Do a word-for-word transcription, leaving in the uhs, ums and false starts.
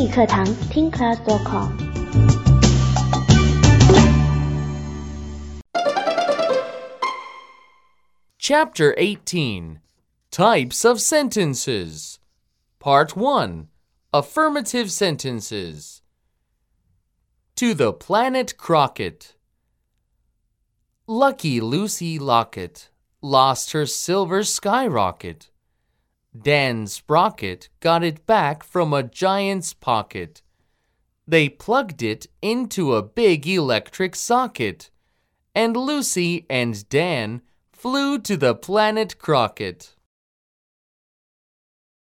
语课堂听 class dot com。 Chapter eighteen, Types of Sentences. Part one, Affirmative Sentences. To the Planet Crockett. Lucky Lucy Locket lost her silver skyrocket. Dan Sprocket got it back from a giant's pocket. They plugged it into a big electric socket, and Lucy and Dan flew to the planet Crockett.